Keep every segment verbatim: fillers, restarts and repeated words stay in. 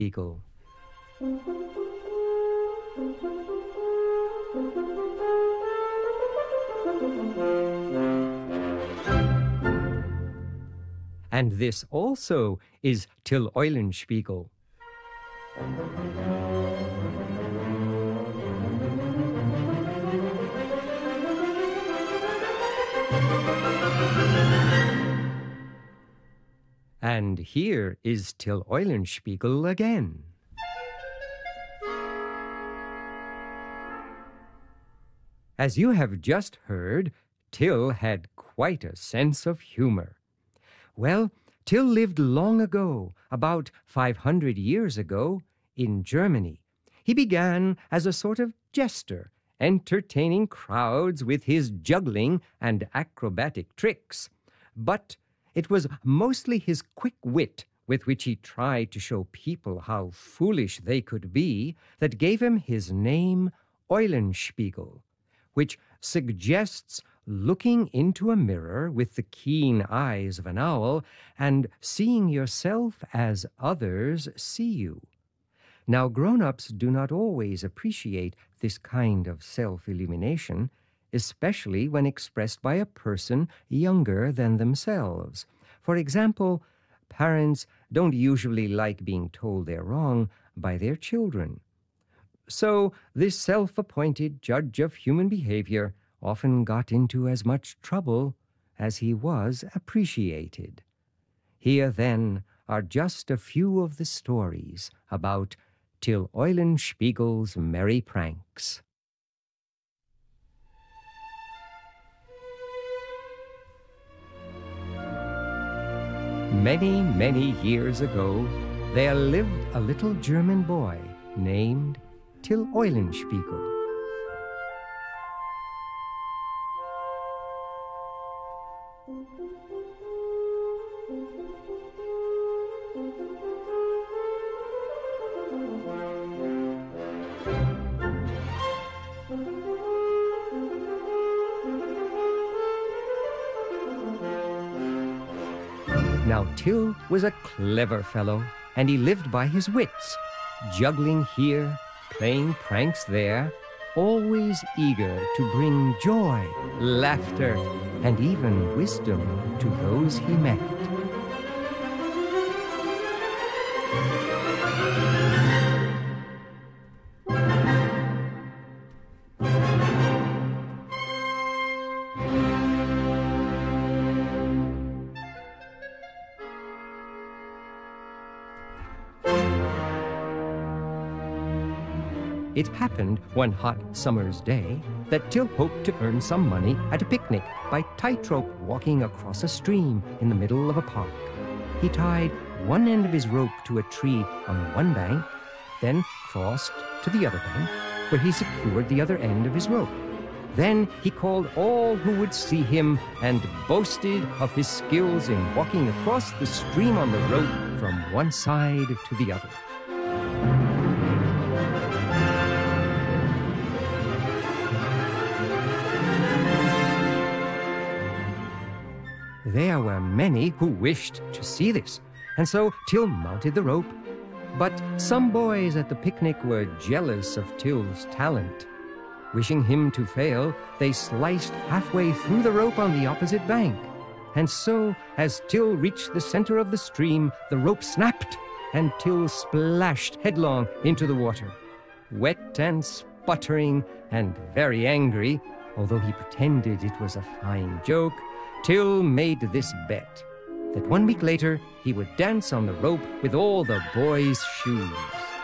Eulenspiegel. And this also is Till Eulenspiegel. And here is Till Eulenspiegel again. As you have just heard, Till had quite a sense of humor. Well, Till lived long ago, about five hundred years ago, in Germany. He began as a sort of jester, entertaining crowds with his juggling and acrobatic tricks. But it was mostly his quick wit with which he tried to show people how foolish they could be that gave him his name Eulenspiegel, which suggests looking into a mirror with the keen eyes of an owl and seeing yourself as others see you. Now, grown-ups do not always appreciate this kind of self-illumination, especially when expressed by a person younger than themselves. For example, parents don't usually like being told they're wrong by their children. So this self-appointed judge of human behavior often got into as much trouble as he was appreciated. Here, then, are just a few of the stories about Till Eulenspiegel's merry pranks. Many, many years ago, there lived a little German boy named Till Eulenspiegel. Now, Till was a clever fellow, and he lived by his wits, juggling here, playing pranks there, always eager to bring joy, laughter, and even wisdom to those he met. It happened one hot summer's day that Till hoped to earn some money at a picnic by tightrope walking across a stream in the middle of a park. He tied one end of his rope to a tree on one bank, then crossed to the other bank, where he secured the other end of his rope. Then he called all who would see him and boasted of his skills in walking across the stream on the rope from one side to the other. There were many who wished to see this, and so Till mounted the rope. But some boys at the picnic were jealous of Till's talent. Wishing him to fail, they sliced halfway through the rope on the opposite bank. And so, as Till reached the center of the stream, the rope snapped, and Till splashed headlong into the water. Wet and sputtering and very angry, although he pretended it was a fine joke, Till made this bet, that one week later he would dance on the rope with all the boys' shoes.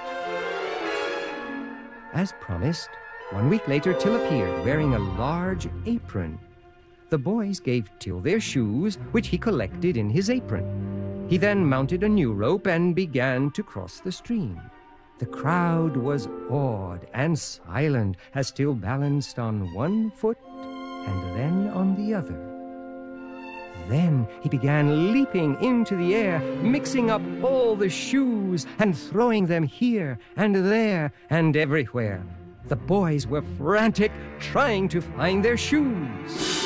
As promised, one week later Till appeared wearing a large apron. The boys gave Till their shoes, which he collected in his apron. He then mounted a new rope and began to cross the stream. The crowd was awed and silent as Till balanced on one foot and then on the other. Then he began leaping into the air, mixing up all the shoes and throwing them here and there and everywhere. The boys were frantic, trying to find their shoes.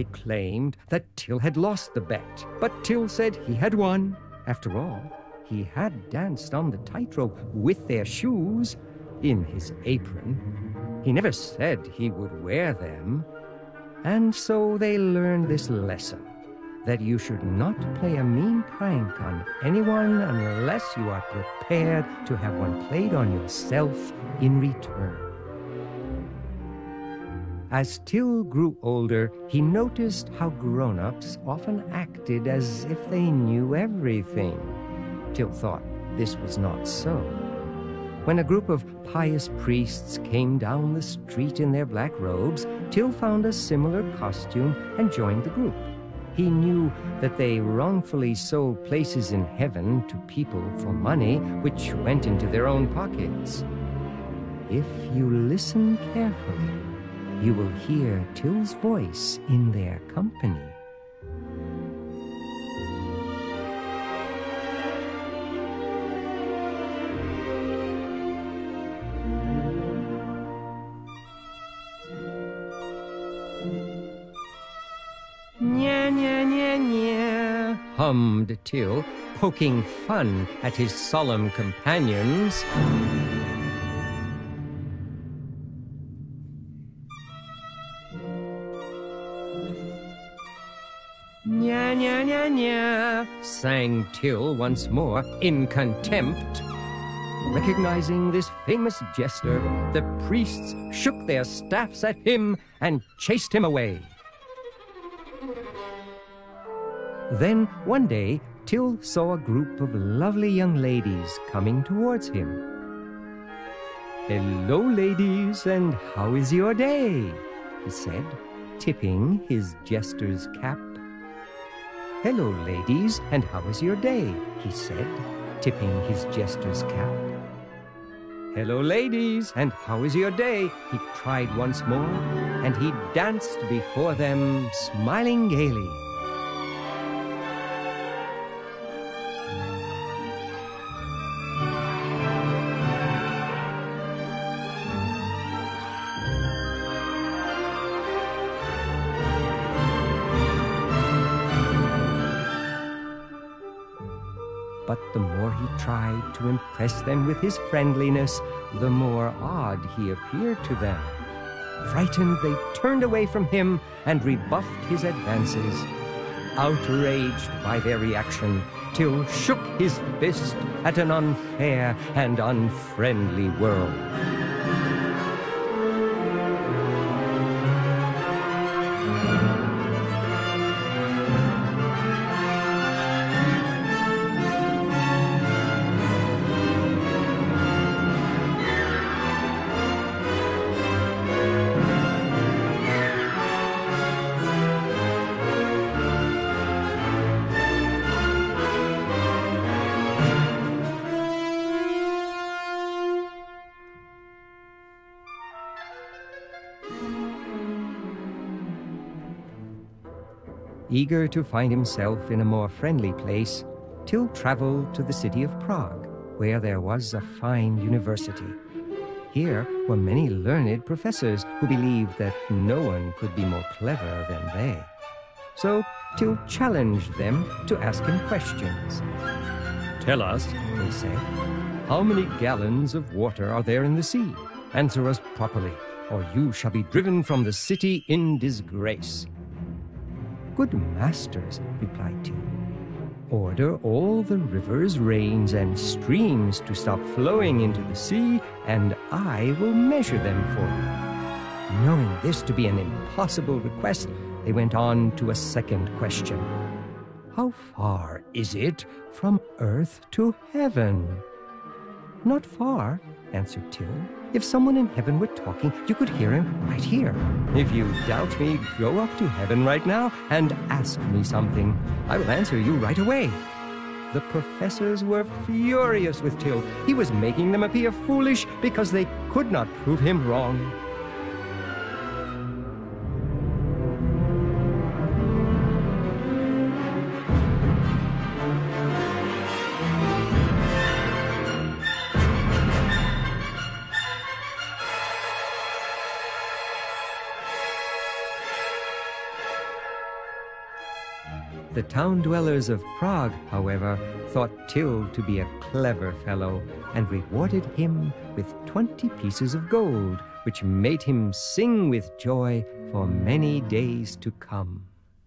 claimed that Till had lost the bet, but Till said he had won. After all, he had danced on the tightrope with their shoes in his apron. He never said he would wear them. And so they learned this lesson, that you should not play a mean prank on anyone unless you are prepared to have one played on yourself in return. As Till grew older, he noticed how grown-ups often acted as if they knew everything. Till thought this was not so. When a group of pious priests came down the street in their black robes, Till found a similar costume and joined the group. He knew that they wrongfully sold places in heaven to people for money, which went into their own pockets. If you listen carefully, you will hear Till's voice in their company. Nya, nya, nya, nya, hummed Till, poking fun at his solemn companions. Nya, nya, nya, nya, sang Till once more in contempt. Recognizing this famous jester, the priests shook their staffs at him and chased him away. Then, one day, Till saw a group of lovely young ladies coming towards him. "Hello, ladies, and how is your day?" he said, tipping his jester's cap. "Hello, ladies, and how is your day?" he said, tipping his jester's cap. "Hello, ladies, and how is your day?" he cried once more, and he danced before them, smiling gaily. But the more he tried to impress them with his friendliness, the more odd he appeared to them. Frightened, they turned away from him and rebuffed his advances. Outraged by their reaction, Till shook his fist at an unfair and unfriendly world. Eager to find himself in a more friendly place, Till traveled to the city of Prague, where there was a fine university. Here were many learned professors who believed that no one could be more clever than they. So Till challenged them to ask him questions. "Tell us," they said, "how many gallons of water are there in the sea? Answer us properly, or you shall be driven from the city in disgrace." "Good masters," replied Till, "order all the rivers, rains, and streams to stop flowing into the sea, and I will measure them for you." Knowing this to be an impossible request, they went on to a second question. "How far is it from earth to heaven?" "Not far," answered Till. "If someone in heaven were talking, you could hear him right here. If you doubt me, go up to heaven right now and ask me something. I will answer you right away." The professors were furious with Till. He was making them appear foolish because they could not prove him wrong. The town dwellers of Prague, however, thought Till to be a clever fellow and rewarded him with twenty pieces of gold, which made him sing with joy for many days to come.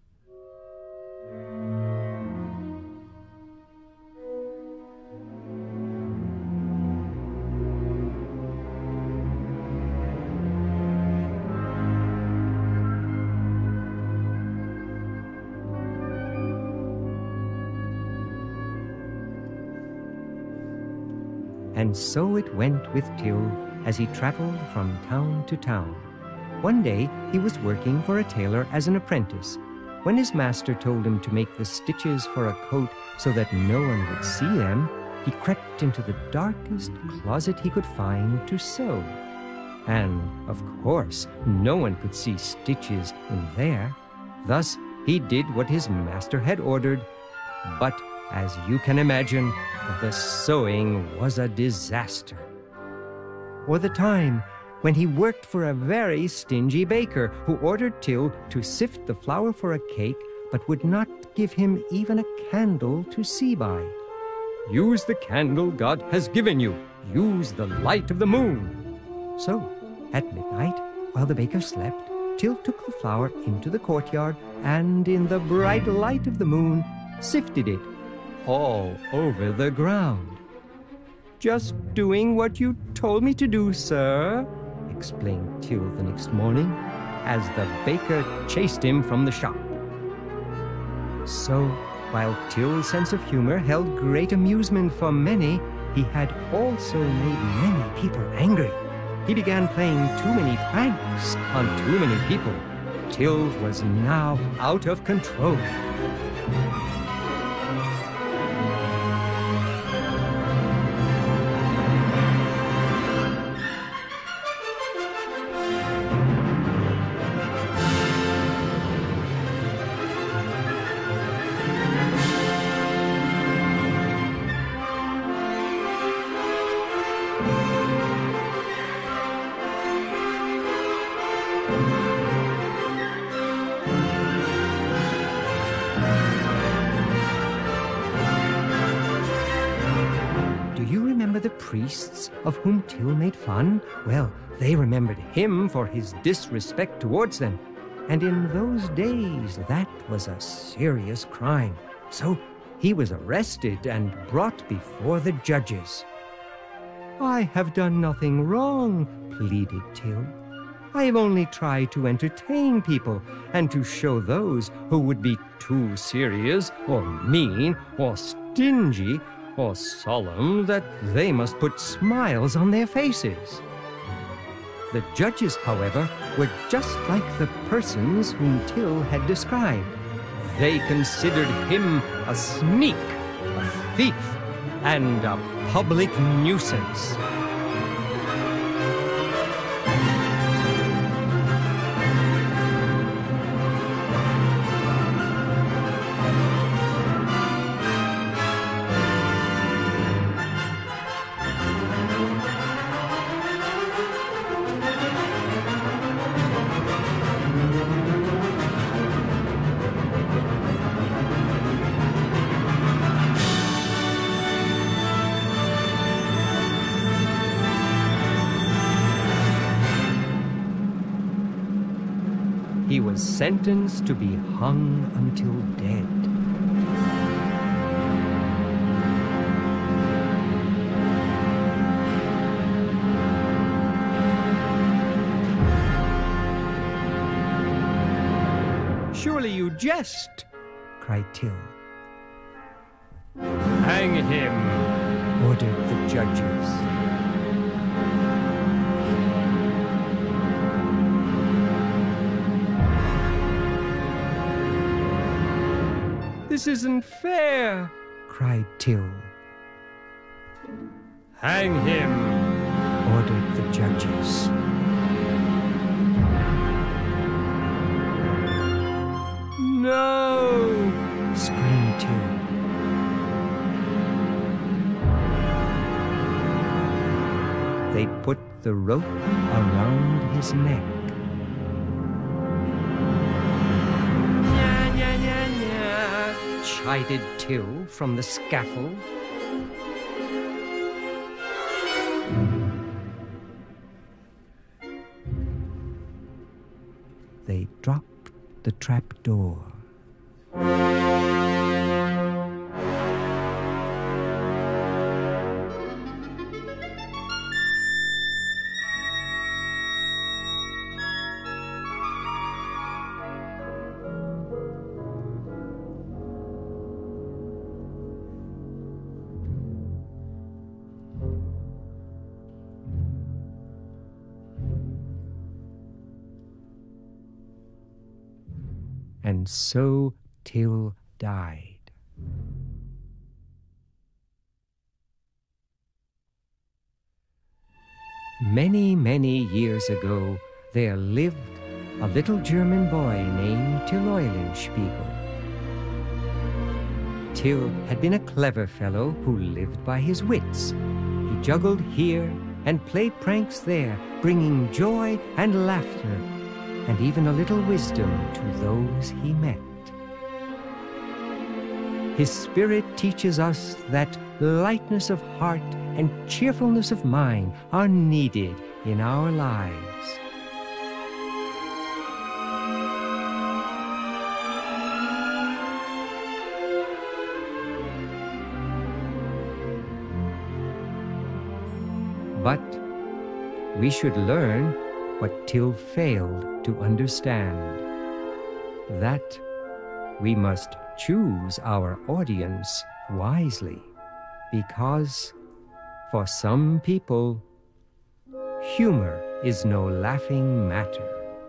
And so it went with Till as he traveled from town to town. One day he was working for a tailor as an apprentice. When his master told him to make the stitches for a coat so that no one would see them, he crept into the darkest closet he could find to sew. And, of course, no one could see stitches in there. Thus, he did what his master had ordered, but as you can imagine, the sewing was a disaster. Or the time when he worked for a very stingy baker who ordered Till to sift the flour for a cake, but would not give him even a candle to see by. "Use the candle God has given you. Use the light of the moon." So, at midnight, while the baker slept, Till took the flour into the courtyard and, in the bright light of the moon, sifted it all over the ground. "Just doing what you told me to do, sir," explained Till the next morning, as the baker chased him from the shop. So, while Till's sense of humor held great amusement for many, he had also made many people angry. He began playing too many pranks on too many people. Till was now out of control. The priests of whom Till made fun? Well, they remembered him for his disrespect towards them. And in those days, that was a serious crime. So he was arrested and brought before the judges. "I have done nothing wrong," pleaded Till. "I have only tried to entertain people and to show those who would be too serious or mean or stingy or solemn that they must put smiles on their faces." The judges, however, were just like the persons whom Till had described. They considered him a sneak, a thief, and a public nuisance. He was sentenced to be hung until dead. "Surely you jest," cried Till. "Hang him," ordered the judges. "This isn't fair," cried Till. "Hang him," ordered the judges. "No!" screamed Till. They put the rope around his neck. "Nya, nya, nya, nya. chided Till from the scaffold. They dropped the trap door. And so Till died. Many, many years ago, there lived a little German boy named Till Eulenspiegel. Till had been a clever fellow who lived by his wits. He juggled here and played pranks there, bringing joy and laughter, and even a little wisdom to those he met. His spirit teaches us that lightness of heart and cheerfulness of mind are needed in our lives. But we should learn what Till failed to understand, that we must choose our audience wisely, because for some people, humor is no laughing matter.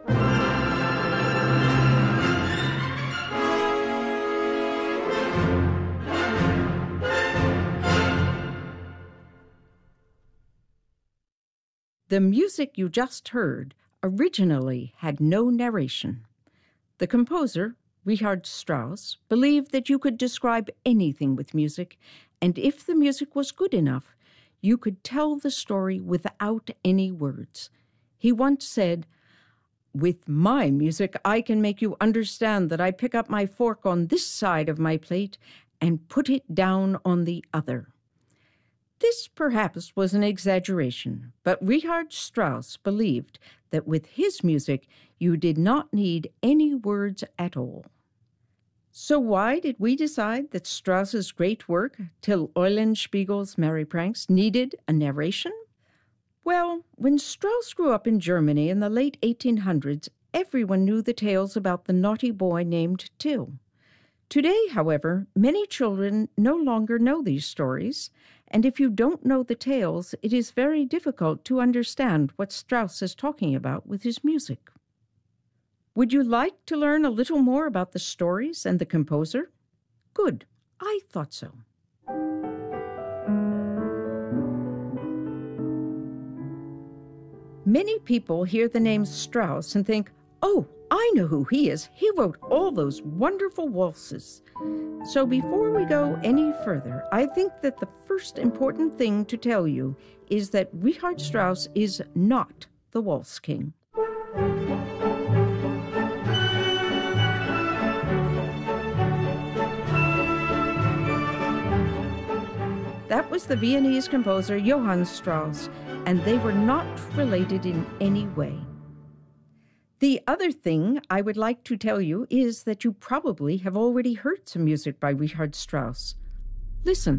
The music you just heard originally had no narration. The composer, Richard Strauss, believed that you could describe anything with music, and if the music was good enough, you could tell the story without any words. He once said, "With my music, I can make you understand that I pick up my fork on this side of my plate and put it down on the other." This perhaps was an exaggeration, but Richard Strauss believed that with his music, you did not need any words at all. So why did we decide that Strauss's great work, Till Eulenspiegel's Merry Pranks, needed a narration? Well, when Strauss grew up in Germany in the late eighteen hundreds, everyone knew the tales about the naughty boy named Till. Today, however, many children no longer know these stories, and if you don't know the tales, it is very difficult to understand what Strauss is talking about with his music. Would you like to learn a little more about the stories and the composer? Good, I thought so. Many people hear the name Strauss and think, "Oh, I know who he is. He wrote all those wonderful waltzes." So before we go any further, I think that the first important thing to tell you is that Richard Strauss is not the Waltz King. That was the Viennese composer Johann Strauss, and they were not related in any way. The other thing I would like to tell you is that you probably have already heard some music by Richard Strauss. Listen.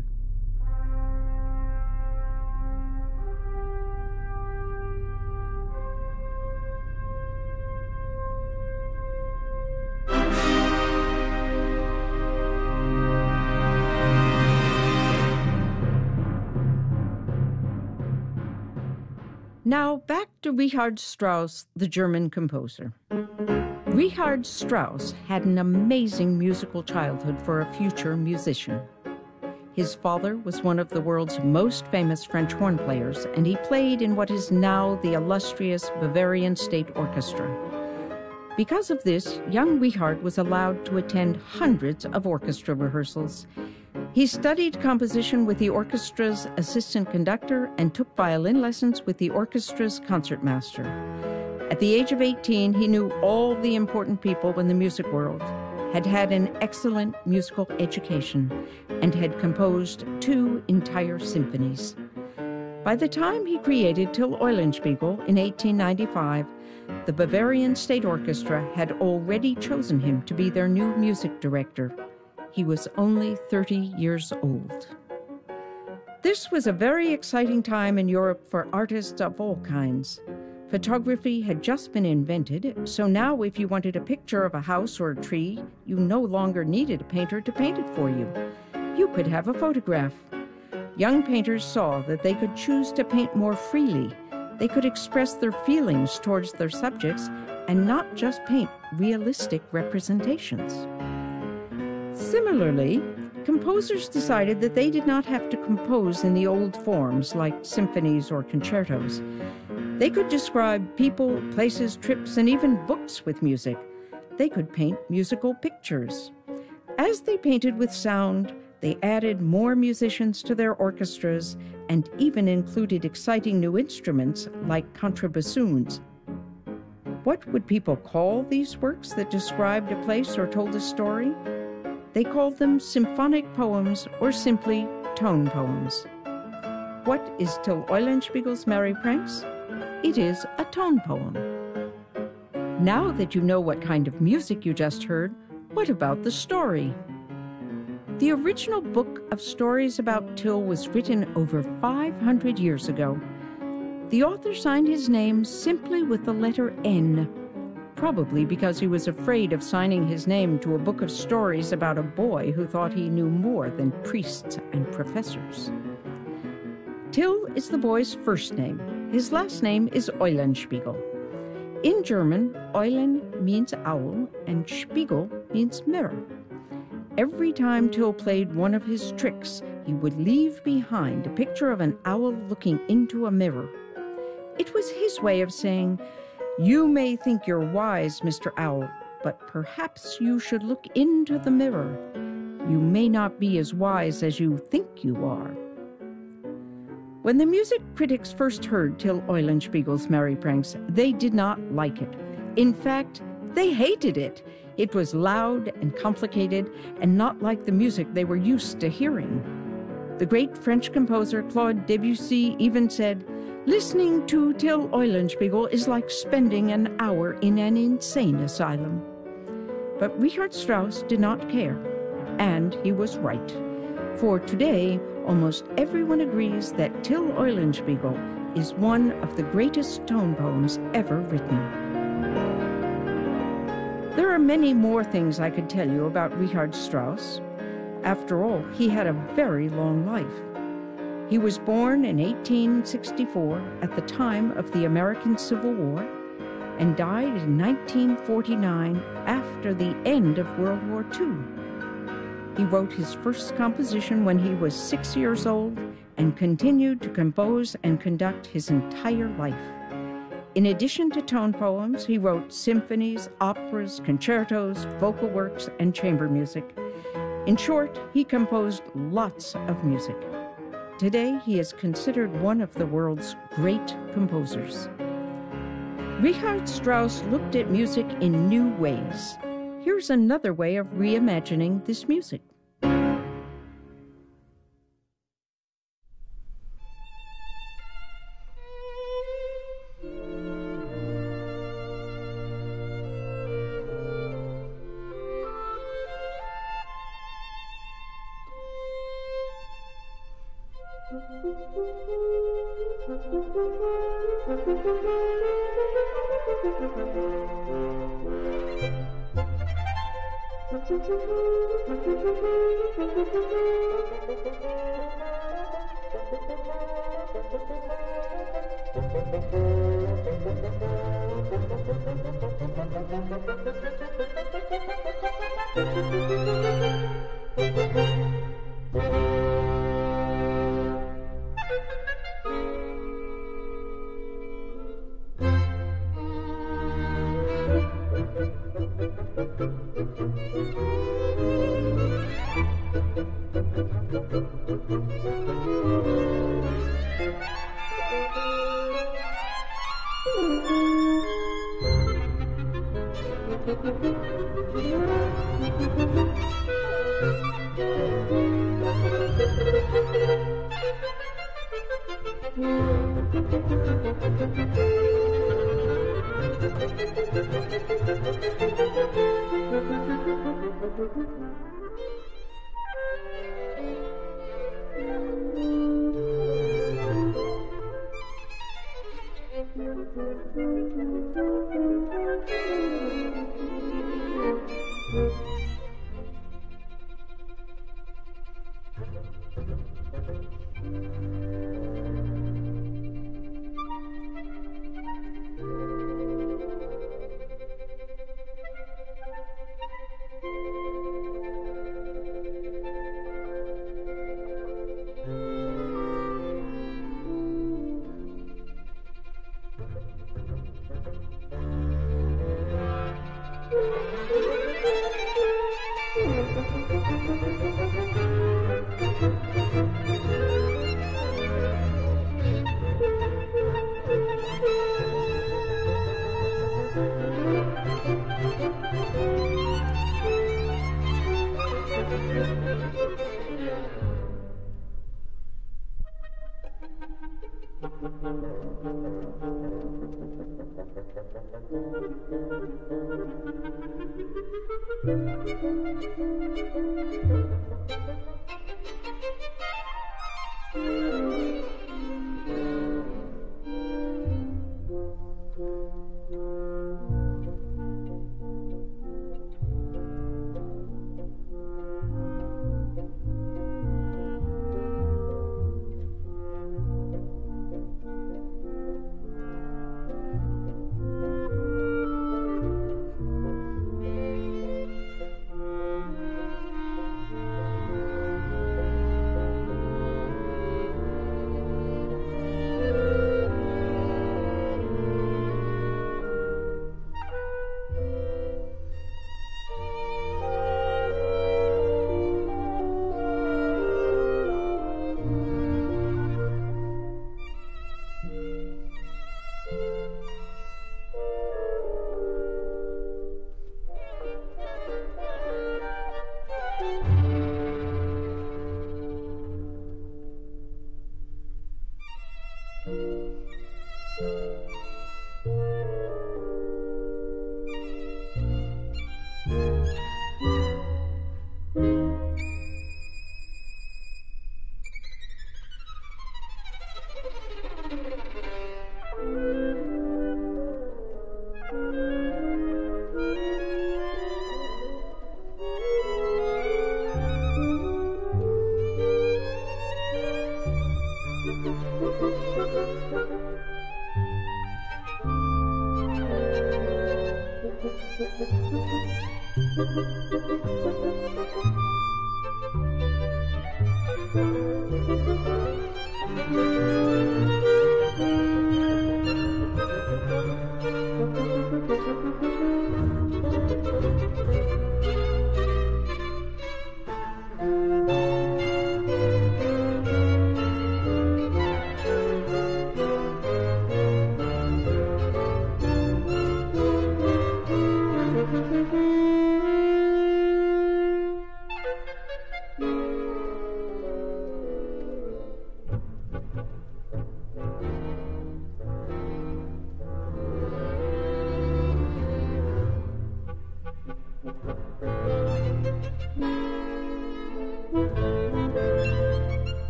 Now back to Richard Strauss, the German composer. Richard Strauss had an amazing musical childhood for a future musician. His father was one of the world's most famous French horn players, and he played in what is now the illustrious Bavarian State Orchestra. Because of this, young Richard was allowed to attend hundreds of orchestra rehearsals. He studied composition with the orchestra's assistant conductor and took violin lessons with the orchestra's concertmaster. At the age of eighteen, he knew all the important people in the music world, had had an excellent musical education and had composed two entire symphonies. By the time he created Till Eulenspiegel in eighteen ninety-five, the Bavarian State Orchestra had already chosen him to be their new music director. He was only thirty years old. This was a very exciting time in Europe for artists of all kinds. Photography had just been invented, so now if you wanted a picture of a house or a tree, you no longer needed a painter to paint it for you. You could have a photograph. Young painters saw that they could choose to paint more freely. They could express their feelings towards their subjects and not just paint realistic representations. Similarly, composers decided that they did not have to compose in the old forms like symphonies or concertos. They could describe people, places, trips, and even books with music. They could paint musical pictures. As they painted with sound, they added more musicians to their orchestras and even included exciting new instruments like contrabassoons. What would people call these works that described a place or told a story? They called them symphonic poems or simply tone poems. What is Till Eulenspiegel's Merry Pranks? It is a tone poem. Now that you know what kind of music you just heard, what about the story? The original book of stories about Till was written over five hundred years ago. The author signed his name simply with the letter N, probably because he was afraid of signing his name to a book of stories about a boy who thought he knew more than priests and professors. Till is the boy's first name. His last name is Eulenspiegel. In German, Eulen means owl and Spiegel means mirror. Every time Till played one of his tricks, he would leave behind a picture of an owl looking into a mirror. It was his way of saying, "You may think you're wise, Mister Owl, but perhaps you should look into the mirror. You may not be as wise as you think you are." When the music critics first heard Till Eulenspiegel's Merry Pranks, they did not like it. In fact, they hated it. It was loud and complicated and not like the music they were used to hearing. The great French composer Claude Debussy even said, "Listening to Till Eulenspiegel is like spending an hour in an insane asylum." But Richard Strauss did not care, and he was right. For today, almost everyone agrees that Till Eulenspiegel is one of the greatest tone poems ever written. There are many more things I could tell you about Richard Strauss. After all, he had a very long life. He was born in eighteen sixty-four at the time of the American Civil War and died in nineteen forty-nine after the end of World War Two. He wrote his first composition when he was six years old and continued to compose and conduct his entire life. In addition to tone poems, he wrote symphonies, operas, concertos, vocal works, and chamber music. In short, he composed lots of music. Today, he is considered one of the world's great composers. Richard Strauss looked at music in new ways. Here's another way of reimagining this music.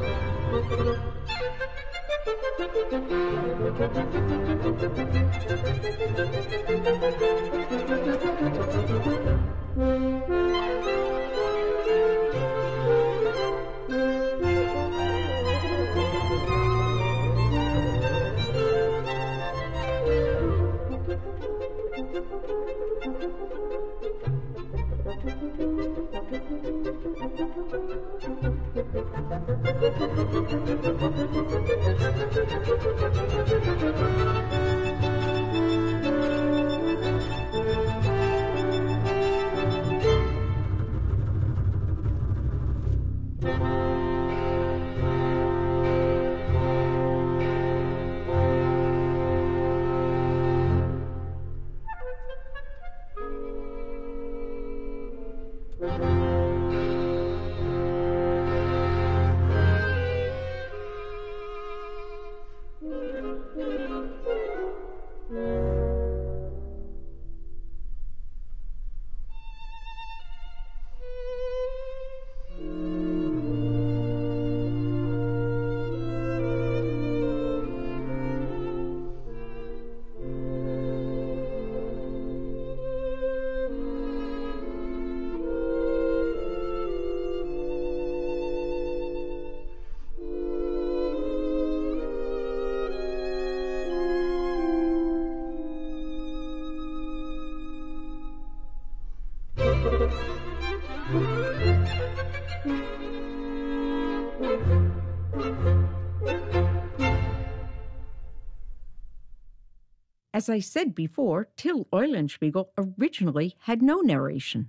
As I said before, Till Eulenspiegel originally had no narration.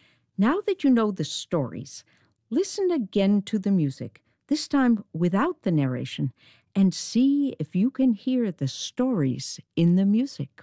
Now that you know the stories, listen again to the music, this time without the narration, and see if you can hear the stories in the music.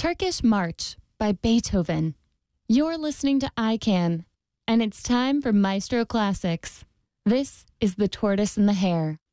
Turkish March by Beethoven. You're listening to I CAN, and it's time for Maestro Classics. This is The Tortoise and the Hare.